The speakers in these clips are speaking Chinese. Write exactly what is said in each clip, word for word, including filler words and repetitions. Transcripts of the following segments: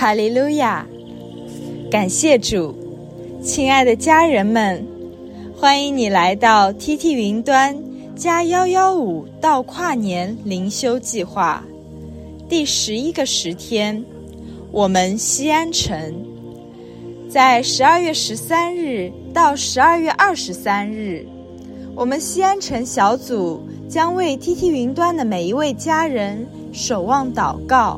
哈利路亚！感谢主，亲爱的家人们，欢迎你来到 T T 云端加一一五到跨年灵修计划第十一个十天，我们西安城。在十二月十三日到十二月二十三日，我们西安城小组将为 T T 云端的每一位家人守望祷告。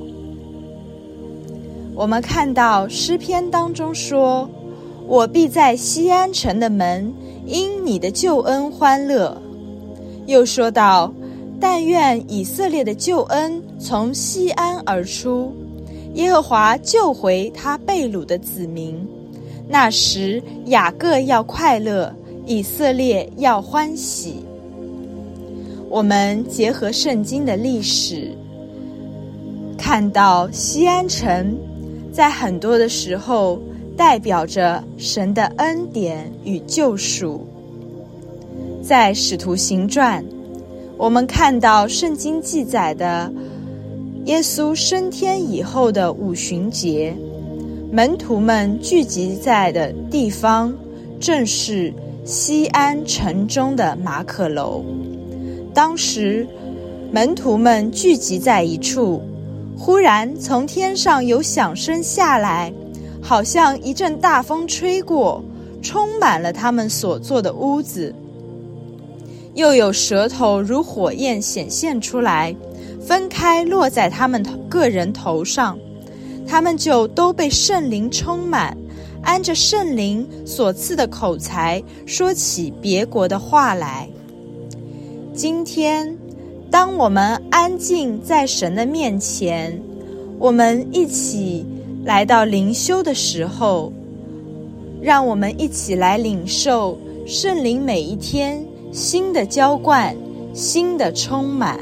我们看到诗篇当中说，我必在西安城的门因你的救恩欢乐。又说到，但愿以色列的救恩从西安而出，耶和华救回他被掳的子民。那时雅各要快乐，以色列要欢喜。我们结合圣经的历史，看到西安城在很多的时候代表着神的恩典与救赎。在使徒行传，我们看到圣经记载的耶稣升天以后的五旬节，门徒们聚集在的地方正是西安城中的马可楼。当时门徒们聚集在一处，忽然从天上有响声下来，好像一阵大风吹过，充满了他们所坐的屋子。又有舌头如火焰显现出来，分开落在他们个人头上，他们就都被圣灵充满，按着圣灵所赐的口才说起别国的话来。今天当我们安静在神的面前，我们一起来到灵修的时候，让我们一起来领受圣灵每一天新的浇灌，新的充满。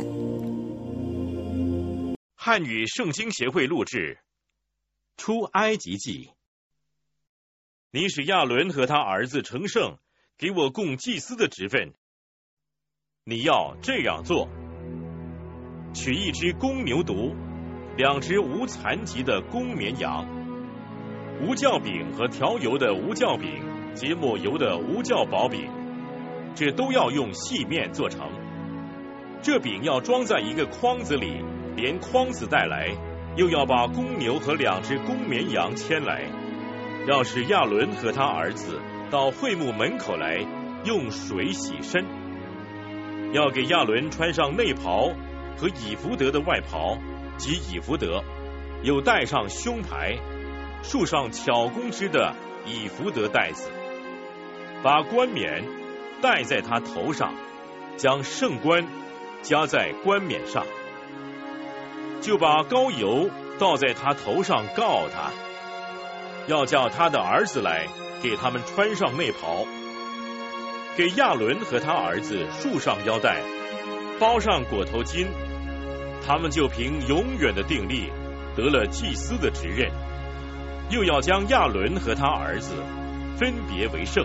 汉语圣经协会录制出埃及记。你使亚伦和他儿子成圣，给我供祭司的职分。你要这样做：取一只公牛犊，两只无残疾的公绵羊，无酵饼和调油的无酵饼，结抹油的无酵薄饼，这都要用细面做成。这饼要装在一个筐子里，连筐子带来，又要把公牛和两只公绵羊牵来，要使亚伦和他儿子到会幕门口来，用水洗身。要给亚伦穿上内袍和以弗得的外袍及以弗得，又戴上胸牌，束上巧工织的以弗得带子，把冠冕戴在他头上，将圣冠加在冠冕上，就把膏油倒在他头上告他。要叫他的儿子来，给他们穿上内袍，给亚伦和他儿子束上腰带，包上裹头巾，他们就凭永远的定力得了祭司的职任。又要将亚伦和他儿子分别为圣。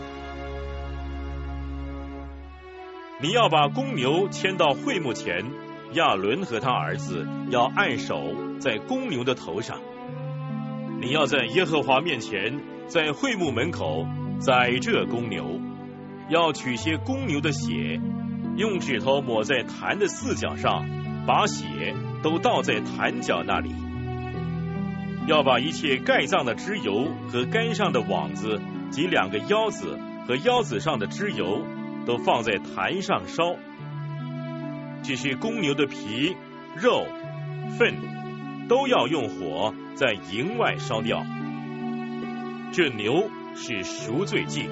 你要把公牛牵到会幕前，亚伦和他儿子要按手在公牛的头上。你要在耶和华面前，在会幕门口宰这公牛，要取些公牛的血，用指头抹在坛的四角上，把血都倒在坛角那里。要把一切盖脏的脂油和杆上的网子及两个腰子和腰子上的脂油都放在坛上烧。只是公牛的皮、肉、粪都要用火在营外烧掉。这牛是赎罪祭。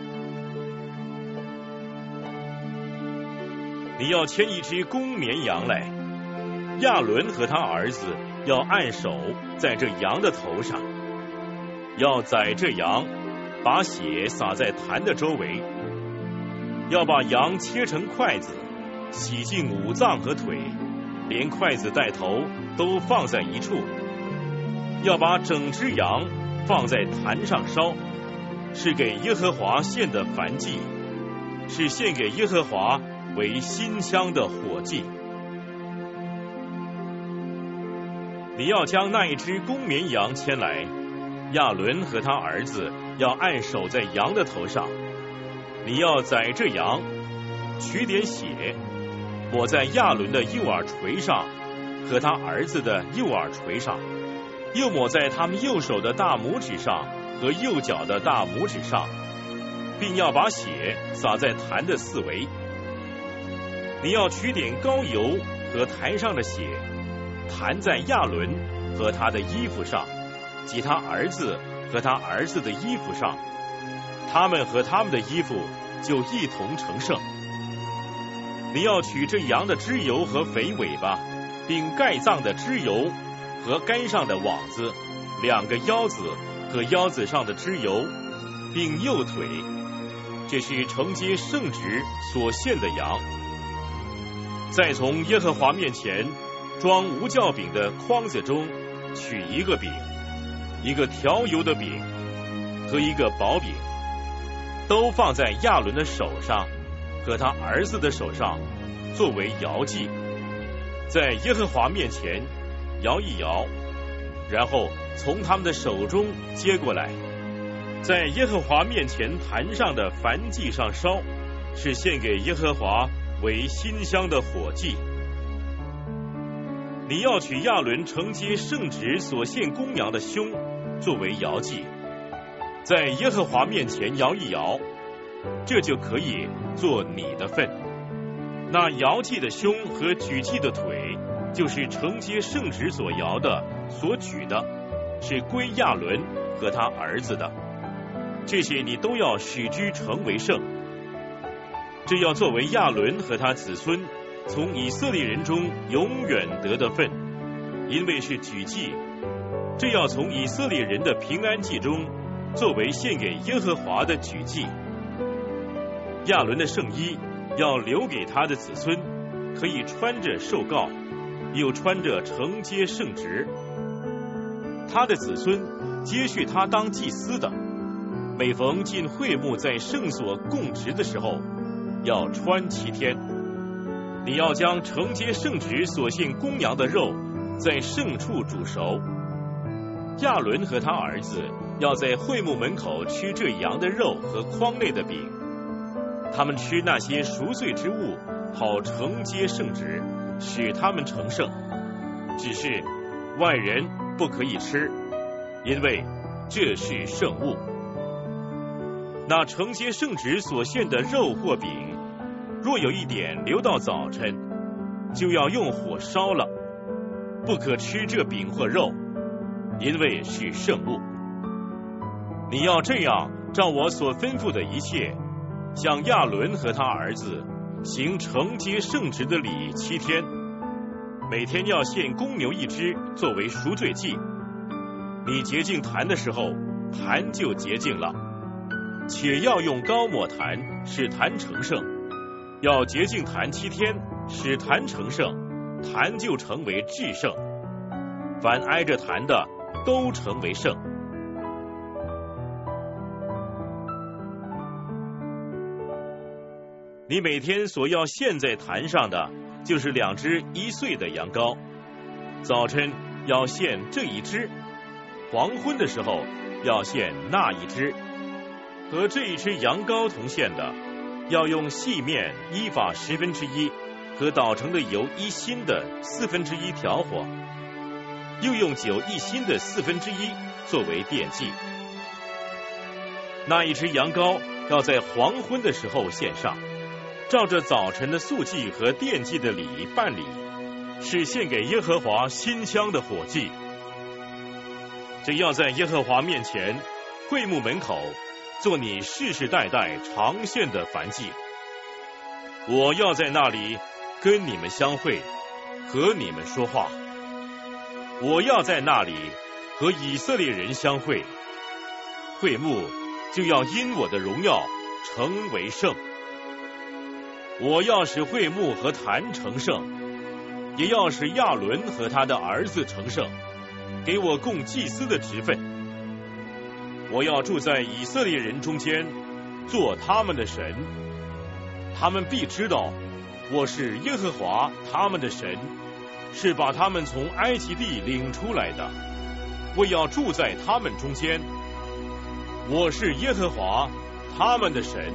你要牵一只公绵羊来，亚伦和他儿子要按手在这羊的头上，要宰这羊，把血洒在坛的周围。要把羊切成筷子，洗净五脏和腿，连筷子带头都放在一处。要把整只羊放在坛上烧，是给耶和华献的燔祭，是献给耶和华为馨香的火祭。 你要将那一只公绵羊牵来，亚伦和他儿子要按手在羊的头上，你要宰这羊，取点血，抹在亚伦的右耳垂上和他儿子的右耳垂上，又抹在他们右手的大拇指上和右脚的大拇指上，并要把血洒在坛的四围。你要取点膏油和坛上的血，弹在亚伦和他的衣服上，及他儿子和他儿子的衣服上，他们和他们的衣服就一同成圣。你要取这羊的脂油和肥尾巴，并盖脏的脂油和肝上的网子，两个腰子和腰子上的脂油，并右腿，这是承接圣职所献的羊。再从耶和华面前装无酵饼的筐子中取一个饼，一个调油的饼和一个薄饼，都放在亚伦的手上和他儿子的手上，作为摇祭，在耶和华面前摇一摇，然后从他们的手中接过来，在耶和华面前坛上的燔祭上烧，是献给耶和华为馨香的火祭。你要取亚伦承接圣职所献公羊的胸，作为摇祭，在耶和华面前摇一摇，这就可以做你的份。那摇祭的胸和举祭的腿，就是承接圣职所摇的所举的，是归亚伦和他儿子的。这些你都要使之成为圣。这要作为亚伦和他子孙从以色列人中永远得的份，因为是举祭。这要从以色列人的平安祭中作为献给耶和华的举祭。亚伦的圣衣要留给他的子孙，可以穿着受膏，又穿着承接圣职。他的子孙接续他当祭司的，每逢进会幕在圣所供职的时候，要穿七天。你要将承接圣职所献公羊的肉在圣处煮熟。亚伦和他儿子要在会幕门口吃这羊的肉和筐内的饼，他们吃那些赎罪之物，好承接圣职，使他们成圣。只是外人不可以吃，因为这是圣物。那承接圣职所献的肉或饼，若有一点留到早晨，就要用火烧了，不可吃这饼或肉，因为是圣物。你要这样照我所吩咐的一切，向亚伦和他儿子行承接圣职的礼七天，每天要献公牛一只作为赎罪祭。你洁净坛的时候，坛就洁净了，且要用膏抹坛，使坛成圣。要洁净坛七天，使坛成圣，坛就成为至圣。凡挨着坛的，都成为圣。你每天所要献在坛上的，就是两只一岁的羊羔，早晨要献这一只，黄昏的时候要献那一只。和这一只羊羔同献的，要用细面依法十分之一和捣成的油一新的四分之一调和，又用酒一新的四分之一作为奠祭。那一只羊羔要在黄昏的时候献上，照着早晨的素祭和奠祭的礼办理，是献给耶和华馨香的火祭。这要在耶和华面前会幕门口做你世世代代常献的燔祭。我要在那里跟你们相会，和你们说话。我要在那里和以色列人相会，会幕就要因我的荣耀成为圣。我要使会幕和坛成圣，也要使亚伦和他的儿子成圣，给我供祭司的职分。我要住在以色列人中间，做他们的神，他们必知道我是耶和华他们的神， 是把他们从埃及地领出来的，我要住在他们中间。我是耶和华，他们的神。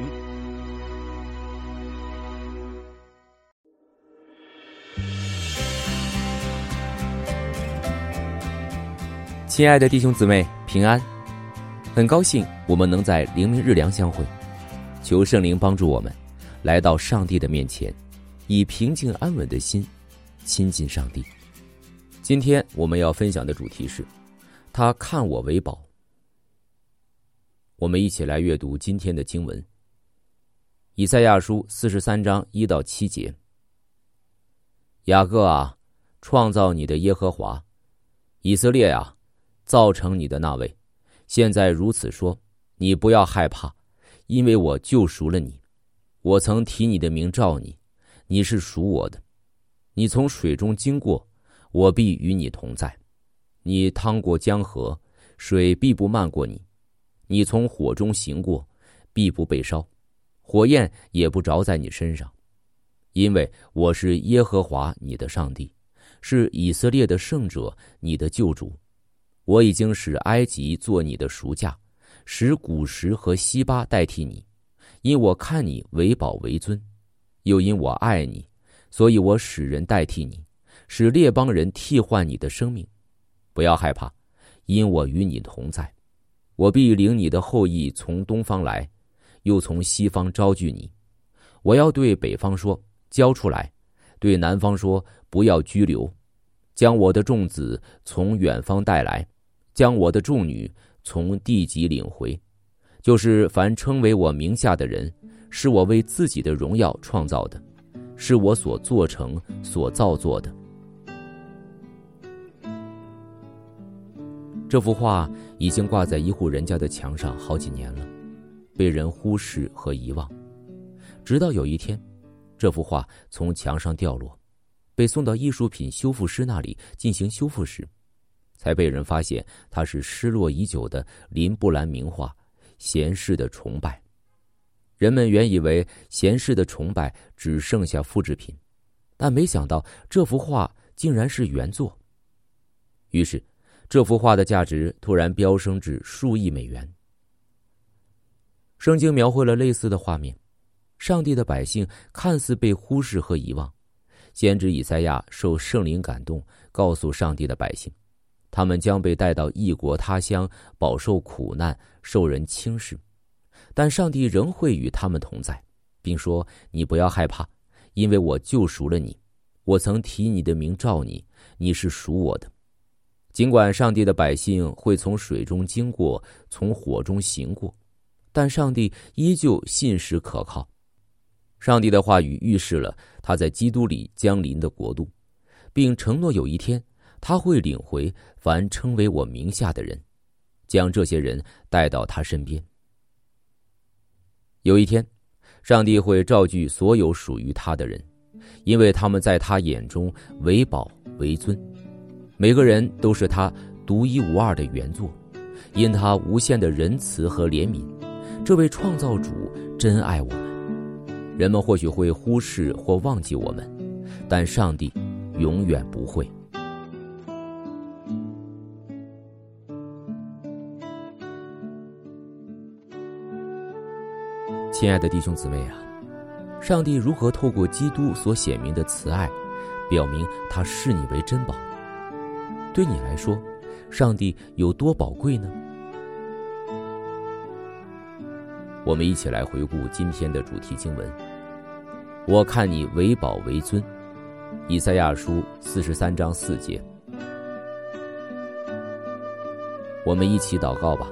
亲爱的弟兄姊妹，平安！很高兴我们能在灵明日粮相会，求圣灵帮助我们来到上帝的面前，以平静安稳的心亲近上帝。今天我们要分享的主题是他看我为宝。我们一起来阅读今天的经文，以赛亚书四十三章一到七节。雅各啊，创造你的耶和华，以色列啊，造成你的那位，现在如此说，你不要害怕，因为我救赎了你。我曾提你的名召你，你是属我的。你从水中经过，我必与你同在。你趟过江河，水必不漫过你。你从火中行过，必不被烧，火焰也不着在你身上。因为我是耶和华你的上帝，是以色列的圣者，你的救主。我已经使埃及做你的赎价，使古时和西巴代替你，因我看你为宝为尊，又因我爱你，所以我使人代替你，使列邦人替换你的生命。不要害怕，因我与你同在。我必领你的后裔从东方来，又从西方招聚你。我要对北方说，交出来；对南方说，不要拘留。将我的众子从远方带来，将我的众女从地极领回。就是凡称为我名下的人，是我为自己的荣耀创造的，是我所做成所造作的。这幅画已经挂在一户人家的墙上好几年了，被人忽视和遗忘。直到有一天，这幅画从墙上掉落，被送到艺术品修复师那里进行修复时，才被人发现它是失落已久的林布兰名画《贤士的崇拜》。人们原以为贤士的崇拜只剩下复制品，但没想到这幅画竟然是原作。于是这幅画的价值突然飙升至数亿美元。圣经描绘了类似的画面，上帝的百姓看似被忽视和遗忘。先知以赛亚受圣灵感动，告诉上帝的百姓，他们将被带到异国他乡，饱受苦难，受人轻视，但上帝仍会与他们同在，并说，你不要害怕，因为我救赎了你。我曾提你的名召你，你是属我的。尽管上帝的百姓会从水中经过，从火中行过，但上帝依旧信实可靠。上帝的话语预示了他在基督里将临的国度，并承诺有一天他会领回凡称为我名下的人，将这些人带到他身边。有一天，上帝会召聚所有属于他的人，因为他们在他眼中为宝为尊。每个人都是他独一无二的原作，因他无限的仁慈和怜悯，这位创造主真爱我们。人们或许会忽视或忘记我们，但上帝永远不会。亲爱的弟兄姊妹啊，上帝如何透过基督所显明的慈爱，表明他视你为珍宝？对你来说，上帝有多宝贵呢？我们一起来回顾今天的主题经文。我看你为宝为尊，以赛亚书四十三章四节。我们一起祷告吧。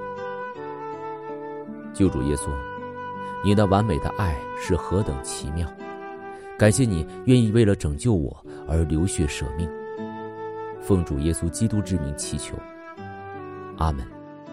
救主耶稣，你那完美的爱是何等奇妙，感谢你愿意为了拯救我而流血舍命。奉主耶稣基督之名祈求，阿们。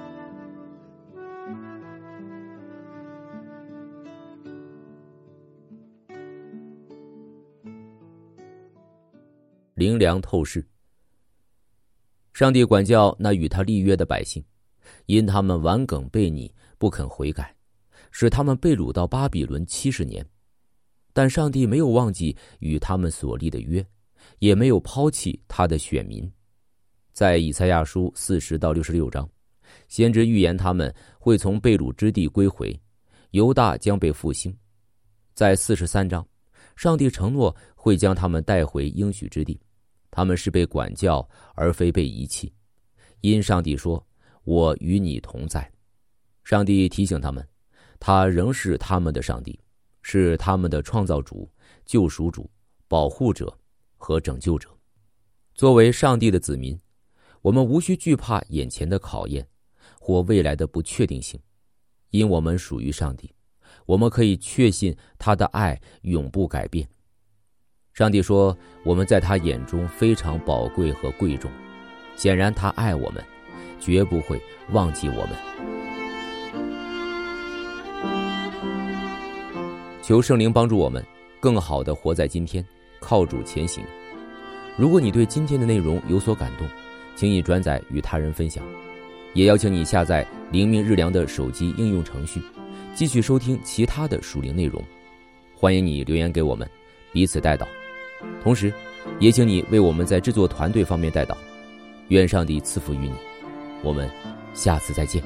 灵粮透视。上帝管教那与他立约的百姓，因他们顽梗悖逆，不肯悔改，使他们被掳到巴比伦七十年。但上帝没有忘记与他们所立的约， 也没有抛弃他的选民。在以赛亚书四十到六十六章，先知预言他们会从被掳之地归回，犹大将被复兴。在四十三章，上帝承诺会将他们带回应许之地，他们是被管教而非被遗弃，因上帝说：“我与你同在。”上帝提醒他们，他仍是他们的上帝，是他们的创造主、救赎主、保护者和拯救者。作为上帝的子民，我们无需惧怕眼前的考验或未来的不确定性，因我们属于上帝，我们可以确信他的爱永不改变。上帝说，我们在他眼中非常宝贵和贵重，显然他爱我们，绝不会忘记我们。求圣灵帮助我们更好地活在今天，靠主前行。如果你对今天的内容有所感动，请你转载与他人分享，也邀请你下载灵命日粮的手机应用程序，继续收听其他的属灵内容。欢迎你留言给我们，彼此代祷。同时也请你为我们在制作团队方面代祷。愿上帝赐福于你，我们下次再见。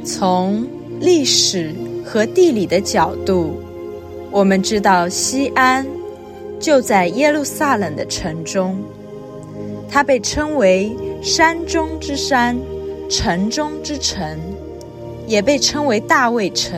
从历史和地理的角度，我们知道西安就在耶路撒冷的城中，它被称为山中之山，城中之城，也被称为大卫城。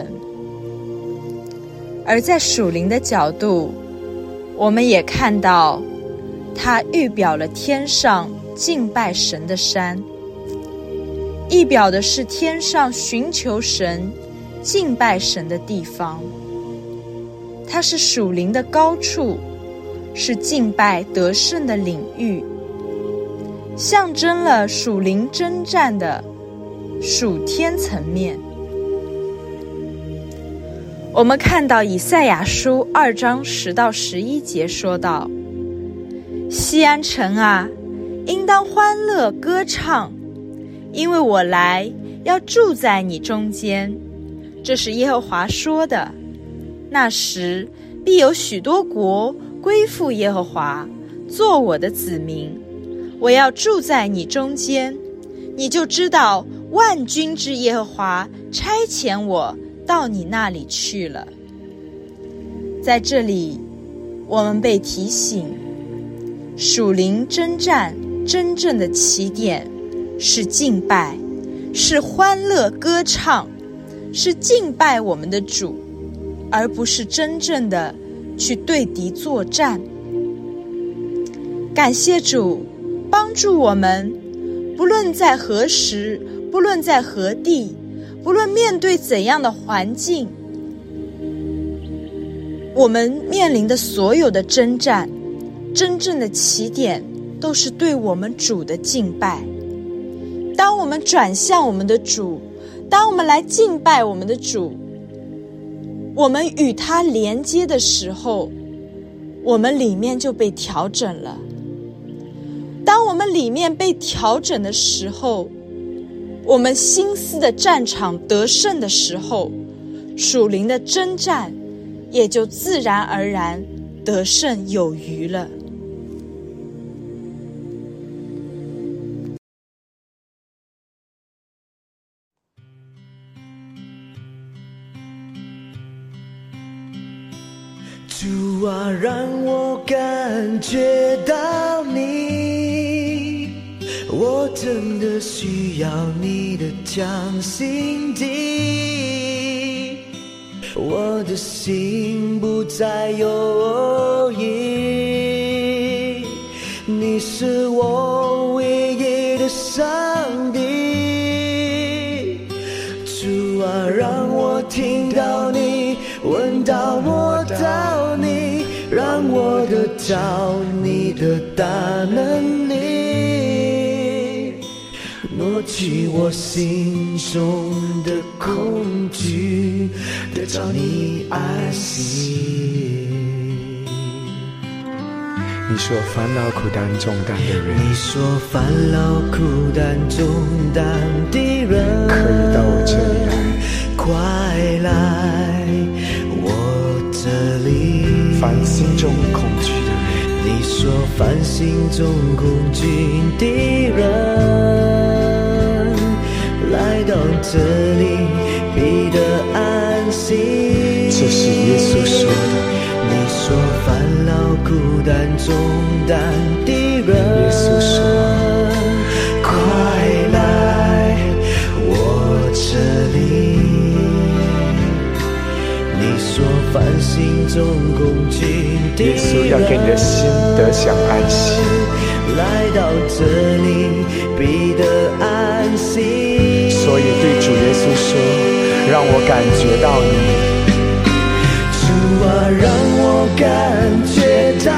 而在属灵的角度，我们也看到它预表了天上敬拜神的山，意表的是天上寻求神、敬拜神的地方。它是属灵的高处，是敬拜得胜的领域，象征了属灵征战的属天层面。我们看到以赛亚书二章十到十一节说道：西安城啊，应当欢乐歌唱，因为我来要住在你中间。这是耶和华说的。那时必有许多国归附耶和华，做我的子民。我要住在你中间，你就知道万军之耶和华差遣我到你那里去了。在这里，我们被提醒，属灵征战真正的起点是敬拜，是欢乐歌唱，是敬拜我们的主，而不是真正的去对敌作战。感谢主帮助我们，不论在何时，不论在何地，不论面对怎样的环境，我们面临的所有的征战，真正的起点都是对我们主的敬拜。当我们转向我们的主，当我们来敬拜我们的主，我们与他连接的时候，我们里面就被调整了。当我们里面被调整的时候，我们心思的战场得胜的时候，属灵的征战也就自然而然得胜有余了。 主啊，让我感觉到你，我真的需要你的将心地，我的心不再犹豫，你是我唯一的上帝。主啊，让我听到你，闻到摸到你，让我得到你的大能力，挪去我心中的恐惧，得到你爱惜。 你说烦恼苦担重担的人， 你说烦恼苦担重担的人， 可以到我这里来， 快来我这里。 凡心中恐惧的人， 你说凡心中恐惧的人，来到这里必得安息。 这是耶稣说的。 你说烦恼苦担重担的人， 耶稣说， 快来我这里。你说凡心中恐惧的人， 耶稣要给你的心得享安息， 来到这里必得安息。 所以对主耶稣说，让我感觉到你。 主啊，让我感觉到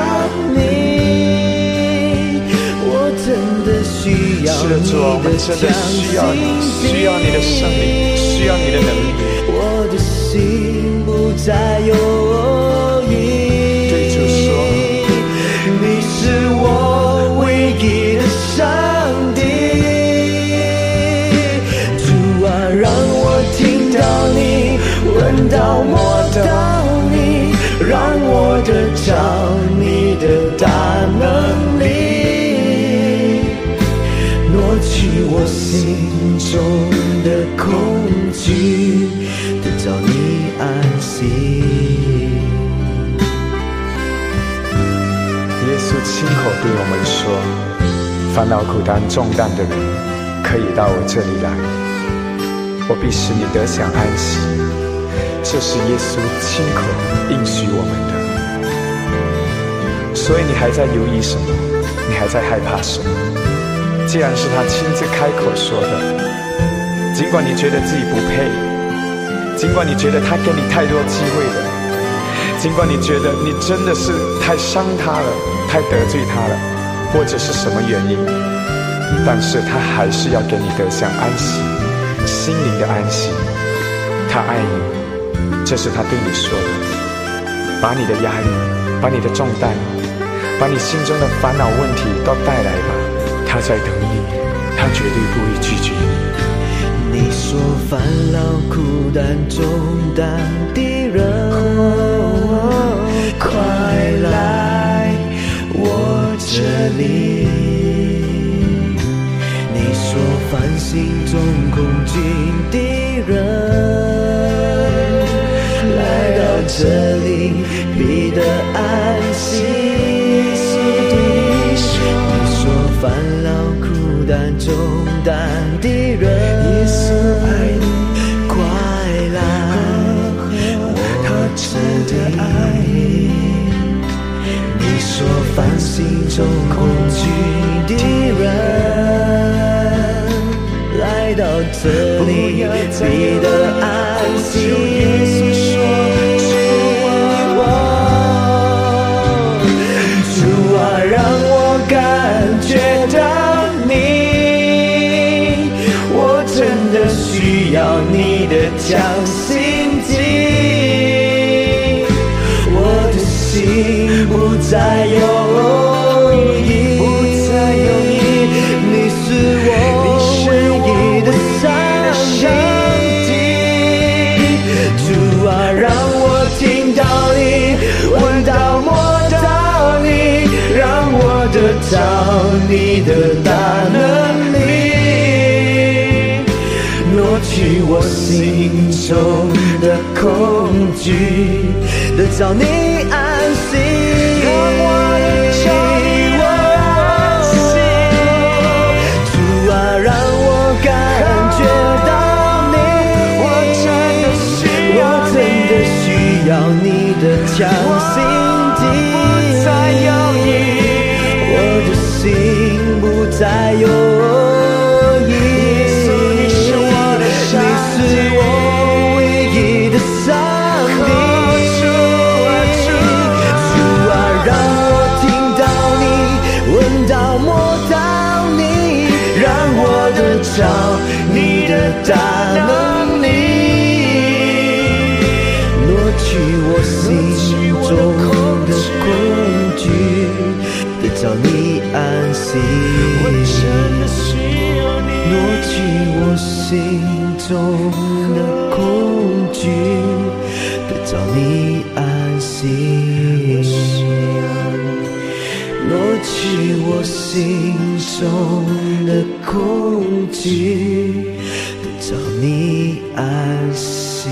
你，我真的需要你的是主，我们真的需要你，需要你的圣灵，需要你的能力。 我的心不再犹豫， 对主说， 你是我唯一的上帝。主啊，让我听到你，闻到摸到你，让我得着你的大能力，挪去我心中的恐惧， 烦恼苦担重担的人，可以到我这里来，我必使你得享安息。这是耶稣亲口应许我们的。所以你还在犹豫什么？你还在害怕什么？既然是他亲自开口说的，尽管你觉得自己不配，尽管你觉得他给你太多机会了，尽管你觉得你真的是太伤他了，太得罪他了，或者是什么原因，但是他还是要给你得享安息，心灵的安息。他爱你，这是他对你说的。把你的压力，把你的重担，把你心中的烦恼问题都带来吧，他在等你，他绝对不会拒绝你。 你说烦恼苦担重担的人，快来我这里。你说烦心中恐惧的人，来到这里必得安息。你说烦恼苦担重担的人，耶稣爱你，快来他真的爱你。你说烦心中恐惧的人，来到这里必得安息。耶稣说主啊，让我感觉到你，我真的需要你的强心剂，我的心不再犹疑，不再犹疑，你是我唯一的上帝。主啊，让我听到你，闻到摸到你，让我得到你的大能力，挪去我心中的恐惧，得到你安息，让我得到你安息。主啊，让我感觉到你，我真的需要你，我真的需要你的强心剂，不再犹豫，我的心不再犹豫。耶稣，你是我的上帝，你是我唯一的上帝。主啊，让我听到你，闻到摸到你，让我得着你的大能力，挪去我心中的恐惧，得着你安息。我真的需要你，挪去我心中的恐惧，得着你安息。挪去我心中的恐惧，得着你安息。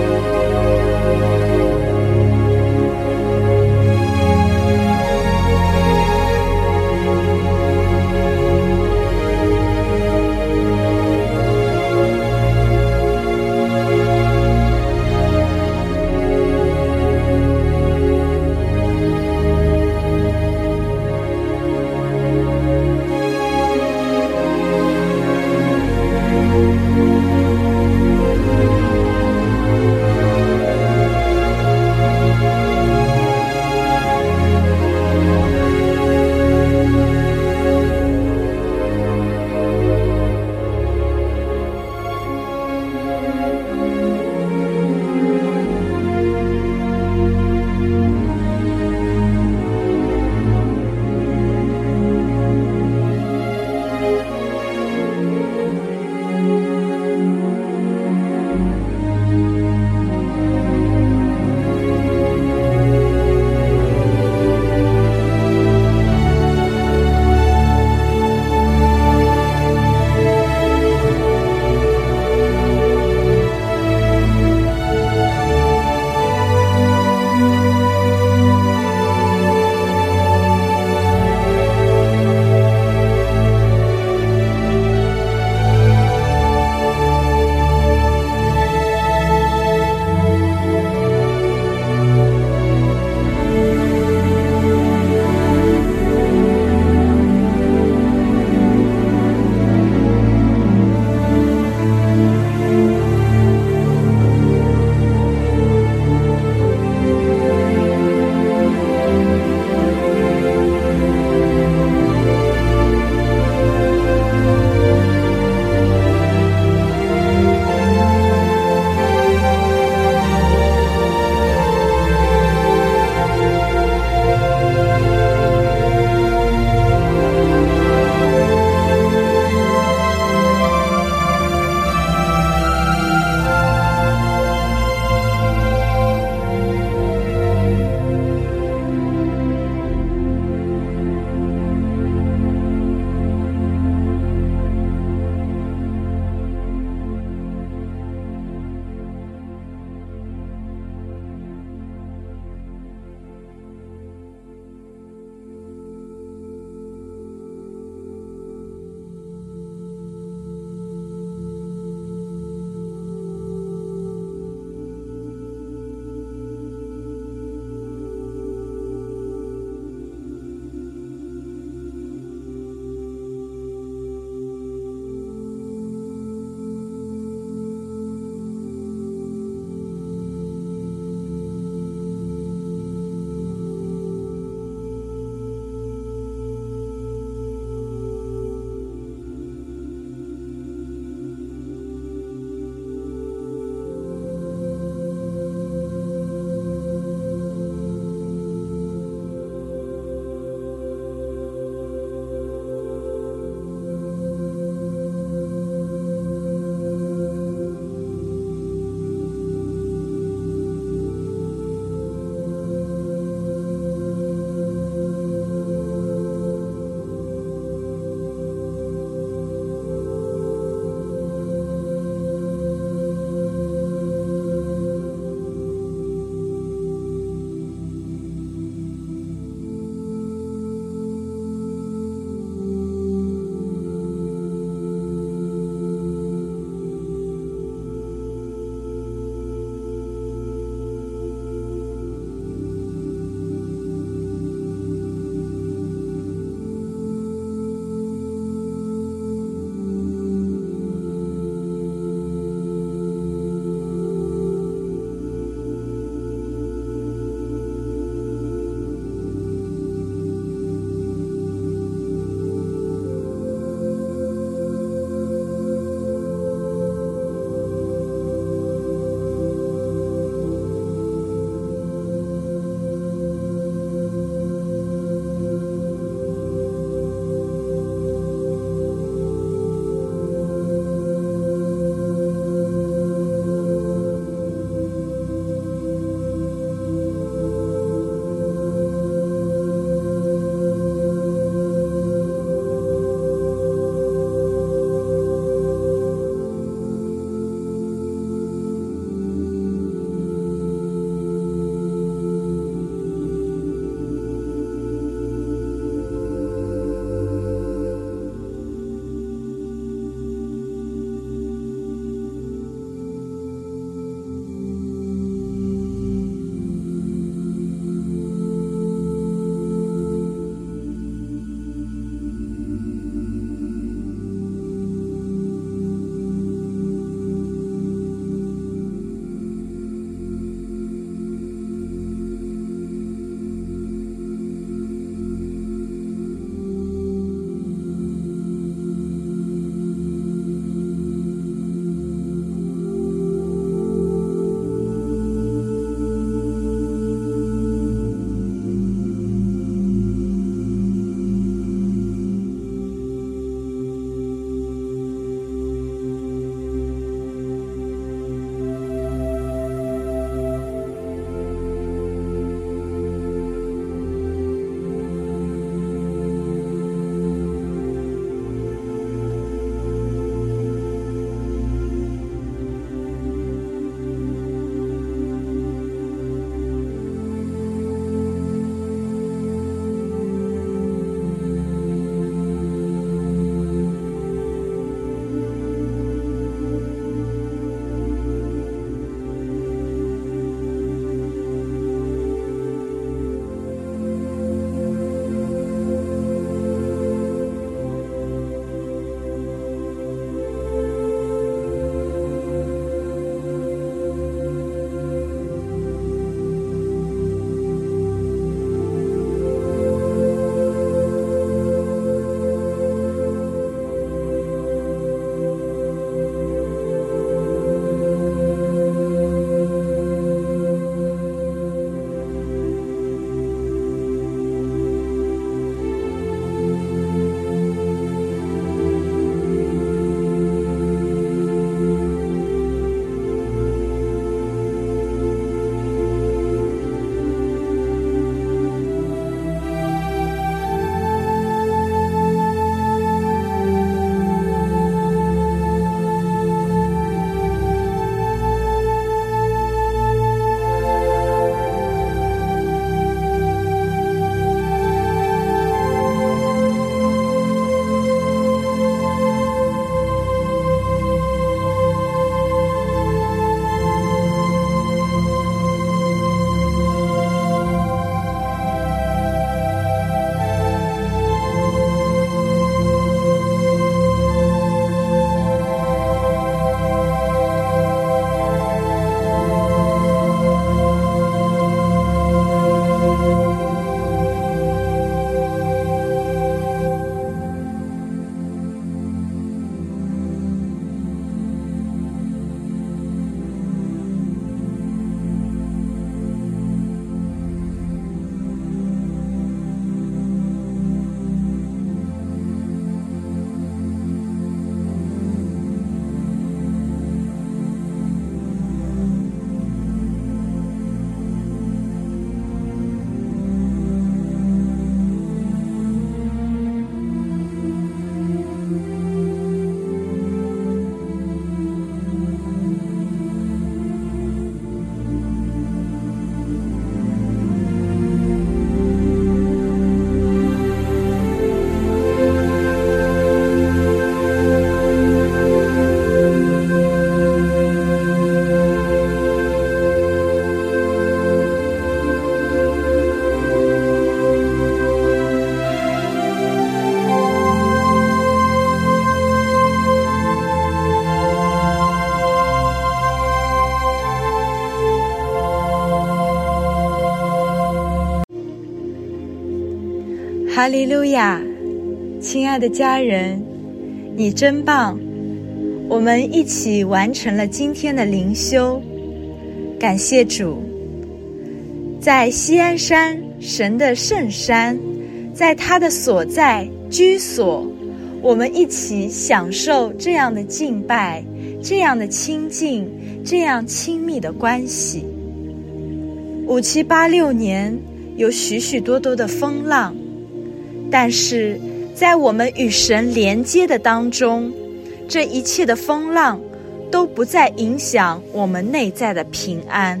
哈利路亚！亲爱的家人，你真棒！我们一起完成了今天的灵修，感谢主。在锡安山，神的圣山，在他的所在居所，我们一起享受这样的敬拜，这样的亲近，这样亲密的关系。五七八六年有许许多多的风浪，但是在我们与神连接的当中，这一切的风浪都不再影响我们内在的平安。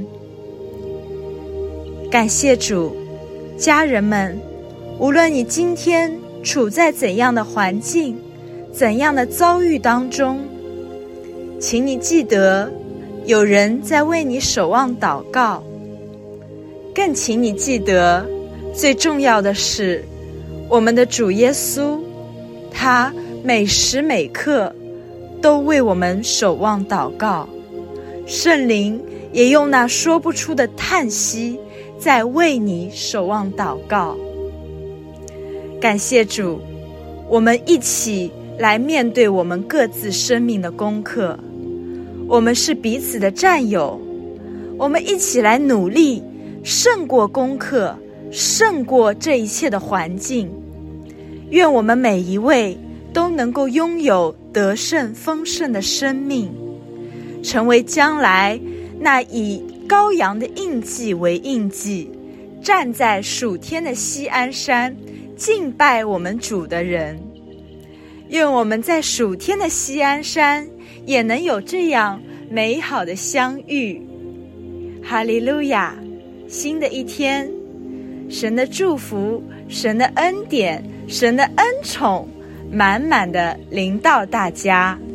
感谢主，家人们，无论你今天处在怎样的环境，怎样的遭遇当中，请你记得有人在为你守望祷告，更请你记得最重要的是，我们的主耶稣，他每时每刻都为我们守望祷告，圣灵也用那说不出的叹息在为你守望祷告。感谢主，我们一起来面对我们各自生命的功课，我们是彼此的战友，我们一起来努力胜过功课，胜过这一切的环境。愿我们每一位都能够拥有得胜丰盛的生命，成为将来那以羔羊的印记为印记，站在属天的锡安山敬拜我们主的人。愿我们在属天的锡安山也能有这样美好的相遇。哈利路亚！新的一天，神的祝福，神的恩典，神的恩宠满满的临到大家。